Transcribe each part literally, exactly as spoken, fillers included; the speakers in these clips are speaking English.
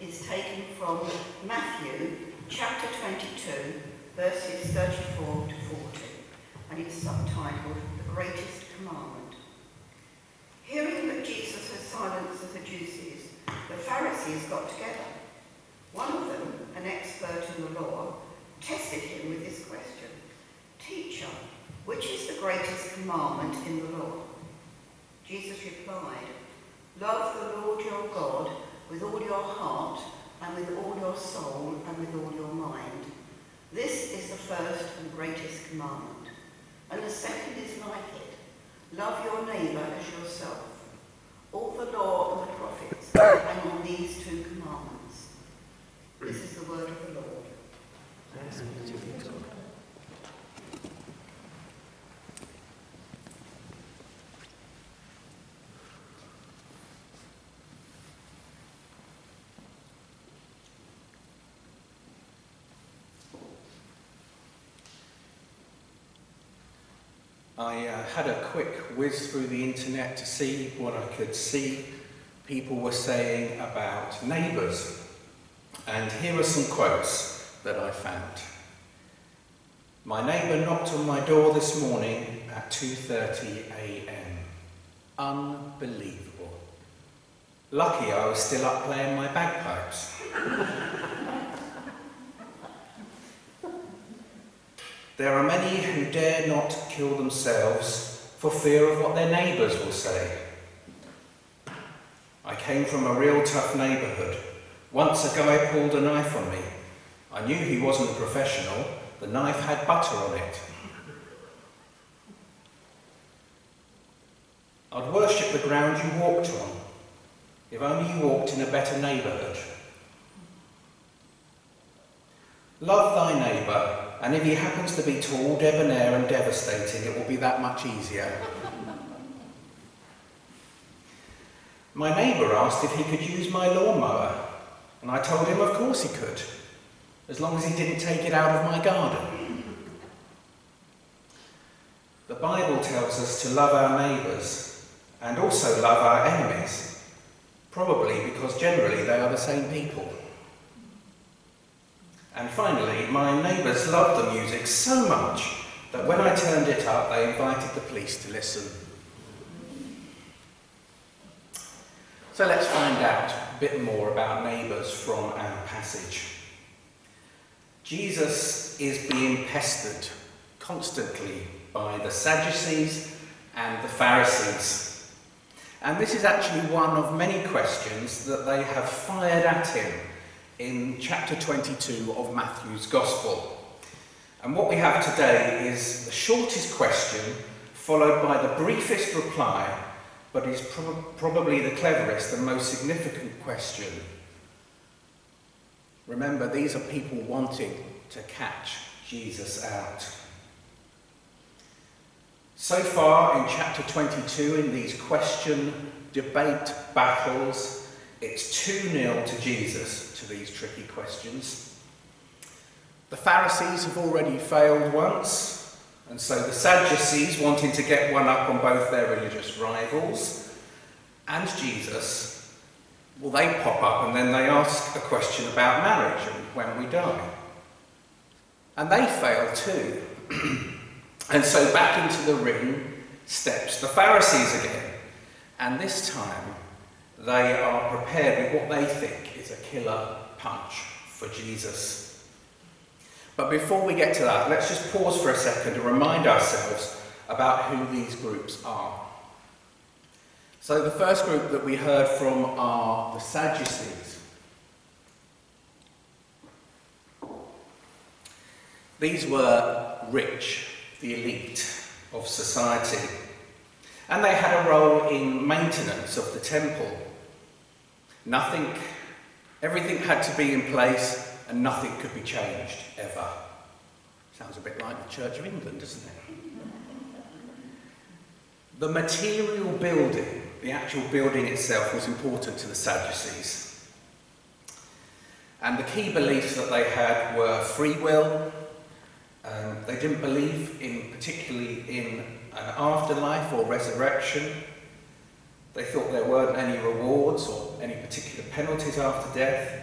is taken from Matthew chapter twenty-two, verses thirty-four to forty, and it's subtitled The Greatest Commandment. Hearing that Jesus had silenced the Sadducees, the Pharisees got together. One of them, an expert in the law, tested him with this question: "Teacher, which is the greatest commandment in the law?" Jesus replied, "Love the Lord your God with all your heart and with all your soul and with all your mind. This is the first and greatest commandment. And the second is like it. Love your neighbour as yourself. All the law and the prophets hang on these two commandments." This is the word of the Lord. Thanks be to God. I uh, had a quick whiz through the internet to see what I could see people were saying about neighbours. And here are some quotes that I found. "My neighbour knocked on my door this morning at two thirty a m Unbelievable. Lucky I was still up playing my bagpipes." "There are many who dare not kill themselves for fear of what their neighbours will say." "I came from a real tough neighbourhood. Once a guy pulled a knife on me. I knew he wasn't a professional. The knife had butter on it." "I'd worship the ground you walked on, if only you walked in a better neighbourhood." "Love thy neighbour, and if he happens to be tall, debonair and devastating, it will be that much easier." "My neighbour asked if he could use my lawnmower, and I told him of course he could, as long as he didn't take it out of my garden." The Bible tells us to love our neighbours and also love our enemies, probably because generally they are the same people. And finally, my neighbours loved the music so much that when I turned it up, they invited the police to listen. So let's find out a bit more about neighbours from our passage. Jesus is being pestered constantly by the Sadducees and the Pharisees. And this is actually one of many questions that they have fired at him in chapter twenty-two of Matthew's Gospel. And what we have today is the shortest question, followed by the briefest reply, but is pro- probably the cleverest and most significant question. Remember, these are people wanting to catch Jesus out. So far in chapter twenty-two, in these question, debate battles, it's two nil to Jesus to these tricky questions. The Pharisees have already failed once, and so the Sadducees, wanting to get one up on both their religious rivals and Jesus, well, they pop up and then they ask a question about marriage and when we die. And they fail too. And so back into the ring steps the Pharisees again. And this time they are prepared with what they think is a killer punch for Jesus. But before we get to that, let's just pause for a second to remind ourselves about who these groups are. So the first group that we heard from are the Sadducees. These were rich, the elite of society, and they had a role in maintenance of the temple. Nothing, everything had to be in place and nothing could be changed, ever. Sounds a bit like the Church of England, doesn't it? The material building, the actual building itself, was important to the Sadducees. And the key beliefs that they had were free will. Um, they didn't believe in, particularly in an afterlife or resurrection. They thought there weren't any rewards or any particular penalties after death.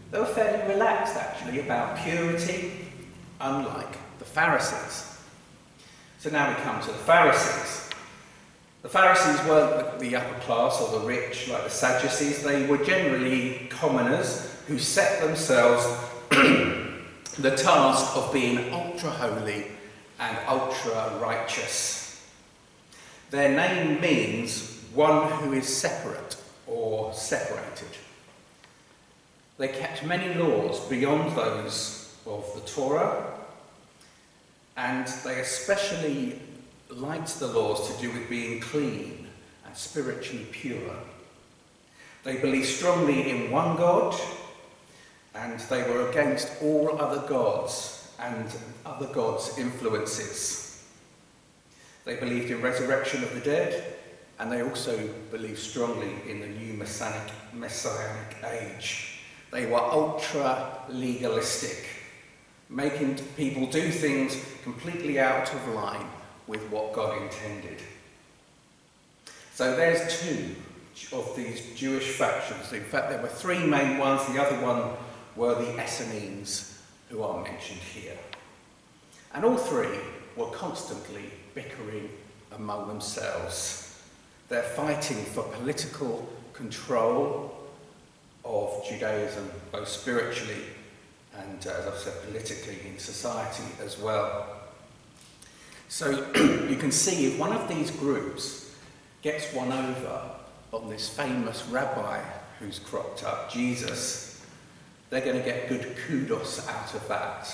They were fairly relaxed, actually, about purity, unlike the Pharisees. So now we come to the Pharisees. The Pharisees weren't the upper class or the rich like the Sadducees. They were generally commoners who set themselves the task of being ultra-holy and ultra-righteous. Their name means one who is separate or separated. They kept many laws beyond those of the Torah, and they especially liked the laws to do with being clean and spiritually pure. They believed strongly in one God, and they were against all other gods and other gods' influences. They believed in resurrection of the dead, and they also believed strongly in the new messianic, messianic age. They were ultra-legalistic, making people do things completely out of line with what God intended. So there's two of these Jewish factions. In fact, there were three main ones. The other one were the Essenes, who are mentioned here. And all three were constantly bickering among themselves. They're fighting for political control of Judaism, both spiritually and, uh, as I've said, politically in society as well. So you can see if one of these groups gets one over on this famous rabbi who's cropped up, Jesus, they're going to get good kudos out of that.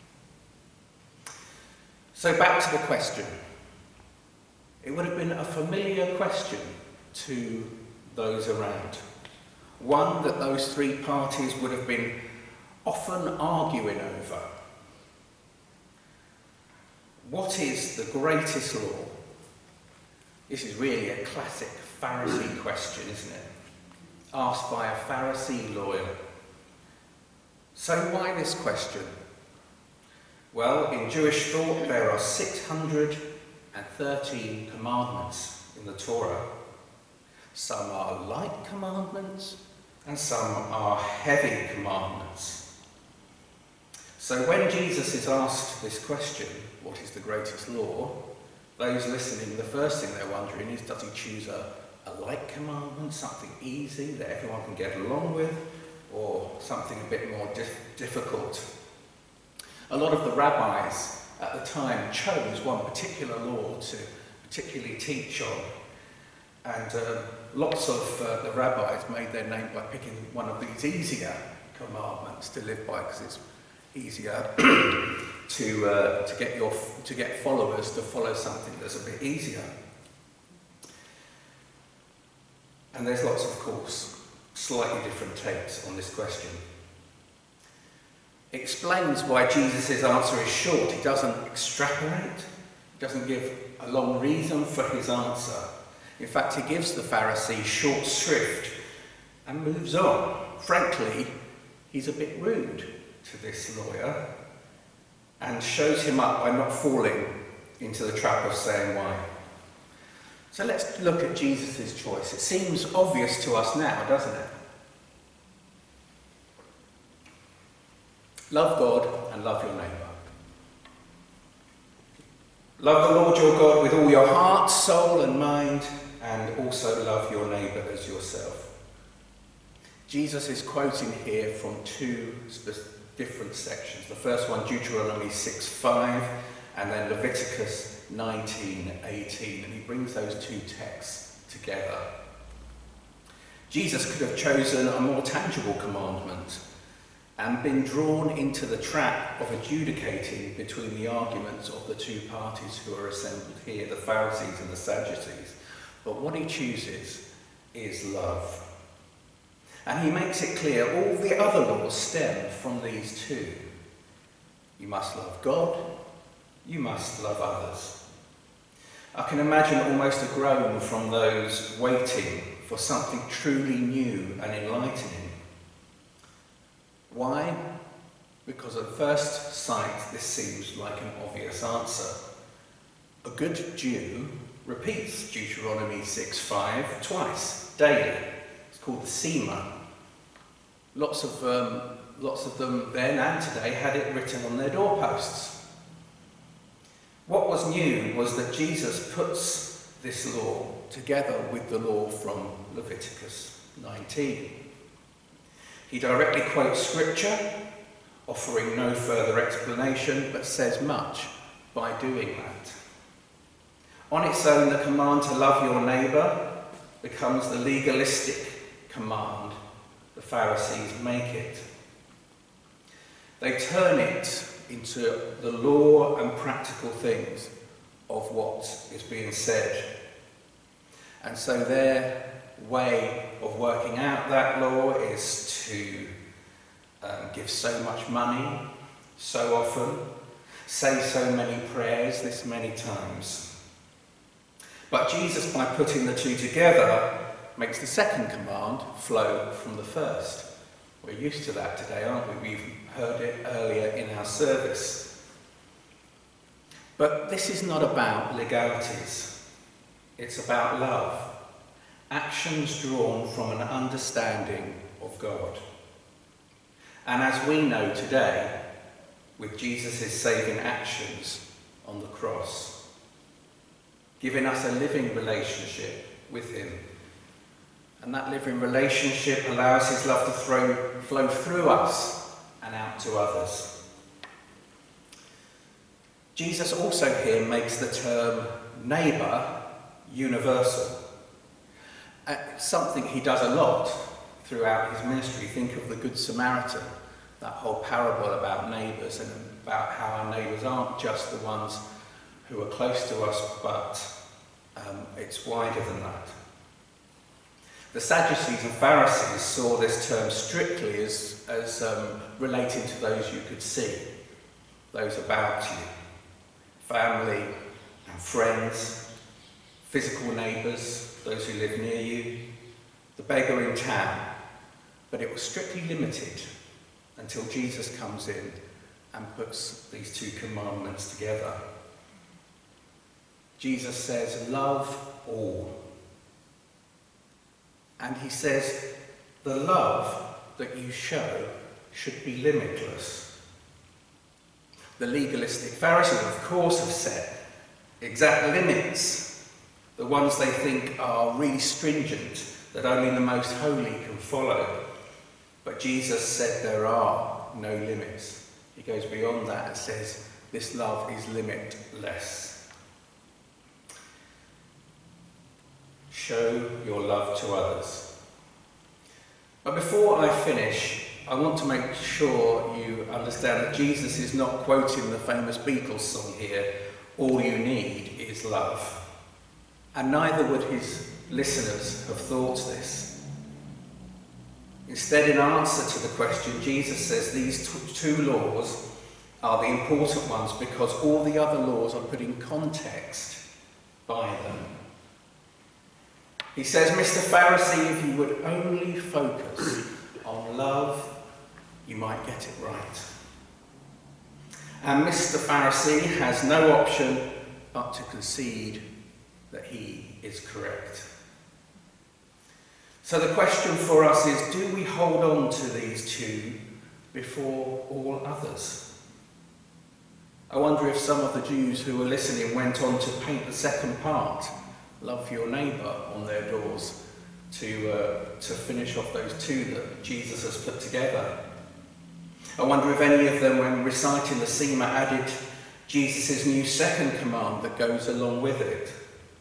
So back to the question. It would have been a familiar question to those around. One that those three parties would have been often arguing over. What is the greatest law? This is really a classic Pharisee question, isn't it? Asked by a Pharisee lawyer. So why this question? Well, in Jewish thought, there are six hundred thirteen commandments in the Torah. Some are light commandments, and some are heavy commandments. So when Jesus is asked this question, what is the greatest law? Those listening, the first thing they're wondering is, does he choose a, a light commandment, something easy that everyone can get along with, or something a bit more dif- difficult? A lot of the rabbis at the time chose one particular law to particularly teach on, and uh, lots of uh, the rabbis made their name by picking one of these easier commandments to live by, because it's easier to uh, to get your to get followers to follow something that's a bit easier. And there's lots, of course, slightly different takes on this question. It explains why Jesus' answer is short. He doesn't extrapolate, he doesn't give a long reason for his answer. In fact, he gives the Pharisee short shrift and moves on. Frankly, he's a bit rude to this lawyer and shows him up by not falling into the trap of saying why. So let's look at Jesus' choice. It seems obvious to us now, doesn't it? Love God and love your neighbour. Love the Lord your God with all your heart, soul and mind, and also love your neighbour as yourself. Jesus is quoting here from two different sections. The first one, Deuteronomy six five, and then Leviticus nineteen eighteen, and he brings those two texts together. Jesus could have chosen a more tangible commandment and been drawn into the trap of adjudicating between the arguments of the two parties who are assembled here, the Pharisees and the Sadducees. But what he chooses is love. And he makes it clear all the other laws stem from these two. You must love God, you must love others. I can imagine almost a groan from those waiting for something truly new and enlightening. Why? Because at first sight this seems like an obvious answer. A good Jew repeats Deuteronomy six five twice, daily. It's called the Sema. Lots of, um, lots of them then and today had it written on their doorposts. What was new was that Jesus puts this law together with the law from Leviticus nineteen. He directly quotes scripture, offering no further explanation, but says much by doing that. On its own, the command to love your neighbour becomes the legalistic command the Pharisees make it. They turn it into the law and practical things of what is being said. And so their way of working out that law is to um, give so much money, so often, say so many prayers this many times. But Jesus, by putting the two together, makes the second command flow from the first. We're used to that today, aren't we? We've heard it earlier in our service. But this is not about legalities. It's about love. Actions drawn from an understanding of God. And as we know today, with Jesus' saving actions on the cross, giving us a living relationship with him. And that living relationship allows his love to throw, flow through us and out to others. Jesus also here makes the term neighbour universal. Uh, something he does a lot throughout his ministry. Think of the Good Samaritan, that whole parable about neighbours and about how our neighbours aren't just the ones who are close to us, but um, it's wider than that. The Sadducees and Pharisees saw this term strictly as, as um, relating to those you could see, those about you, family and friends, physical neighbours, those who live near you, the beggar in town. But it was strictly limited until Jesus comes in and puts these two commandments together. Jesus says, love all. And he says, the love that you show should be limitless. The legalistic Pharisees, of course, have set exact limits, the ones they think are really stringent, that only the most holy can follow. But Jesus said there are no limits. He goes beyond that and says, this love is limitless. Show your love to others. But before I finish, I want to make sure you understand that Jesus is not quoting the famous Beatles song here, all you need is love. And neither would his listeners have thought this. Instead, in answer to the question, Jesus says these t- two laws are the important ones because all the other laws are put in context by them. He says, Mister Pharisee, if you would only focus on love, you might get it right. And Mister Pharisee has no option but to concede that he is correct. So the question for us is, do we hold on to these two before all others? I wonder if some of the Jews who were listening went on to paint the second part, love your neighbour, on their doors to, uh, to finish off those two that Jesus has put together. I wonder if any of them, when reciting the Sema, added Jesus' new second command that goes along with it.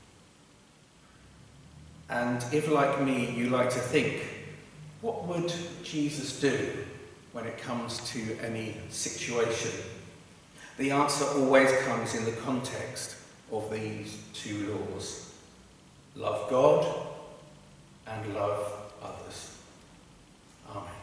And if, like me, you like to think, what would Jesus do when it comes to any situation? The answer always comes in the context of these two laws. Love God and love others. Amen.